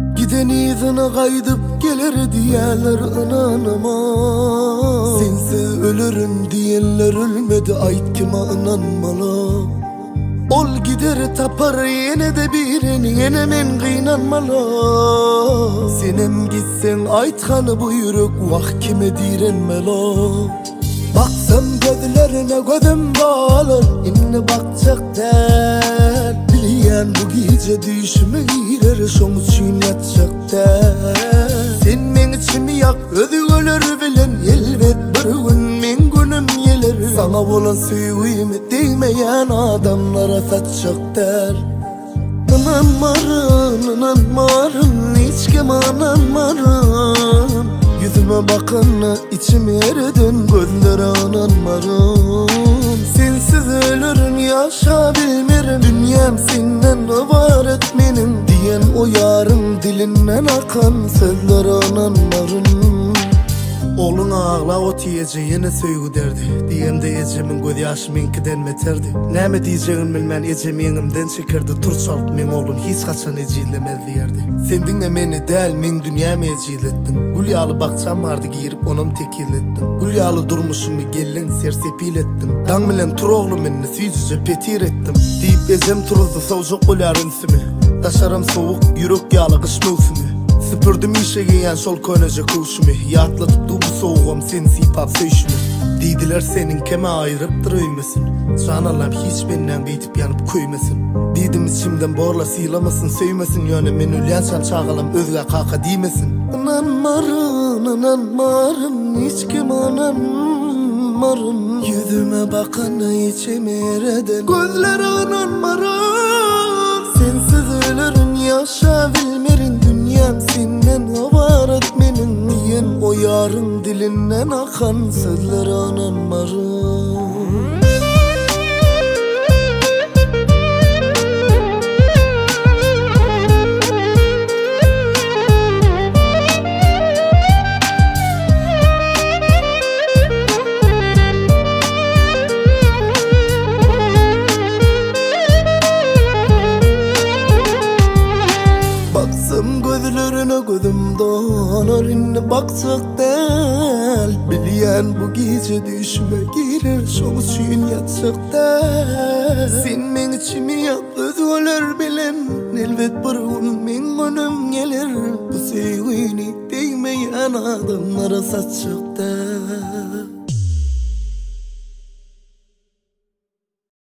Giden izine kaydıp gelir diyenler inanamaz. Sensiz ölürüm diyenler ölmedi, ait kime inanmalı. Ol gider tapar yine de birini, yine men kıynanmalı. Senem gitsen aytkanı bu yürek vah kime direnmeli. Baksam gözlerine gözüm bağlar, inni bakacak der. Biliyen bu gece düşme girer, şom için yatacak der. Sen men içimi yak, ödü ölür bilen, elbet bir gün men günüm gelir. Sana olan sevgimi değmeyen adamlara satacak der. İnanmarım, hiç kim inanmarım. Yüzüme bakın içim eridin, gözlere inanmarım. Sensiz ölürüm, yaşa bilmirim, dünyam senden ibaret benim. Diyen o yarın dilinden akan sözlere inanmarım. Oğlun ağla o tiyeceğine söygü derdi. Diyem de ecemin göz yaşı menkiden meterdi. Näme diyeceğin bilmen ecem yeğimden çekerdi. Tur çalıp men oğlun hiç kaçan eceylemez diyerdi. Sen dinle meni del, men dünyamı eceylettin. Gül yağlı bakçam vardı giyirip onum tekillettim. Gül yağlı durmuşumu gellen sersepil ettim. Dan bilen tur oğlum menni süzüce petir ettim. Deyip ecem turuzdu soğucuk olyarın simi. Taşarım soğuk yürek yağlı kış mevsimi. Süpürdüm işe giyen şol koynaca kuşumu. Yatlatıp bu soğuğum sen sipap söyüşümü. Deydiler senin keme ayırıptır öymesin. Canallam hiç benden beytip yanıp köymesin. Deydim içimden borla sıylamasın söymesin. Yöne men ölyansam çağalam özge kaka deymesin. İnanmarım, hiç kim inanmarım. Yüzüme bakana içim ereden, gözlere inanmarım. Sensiz ölürüm, yaşa bilmerin, dünyam senden ibaret benim. Diyen o yarın dilinden akan sözlere inanmarım. Baksam gözlerine gözüm donar, inni baksak del. Biliyen bu gece düşme girer, şom için yatsak del. Sen men içimi yak, öz ölür bilen, elbet bir gün men önüm gelir. Bu sevgini değmeyen adamlara satacak del.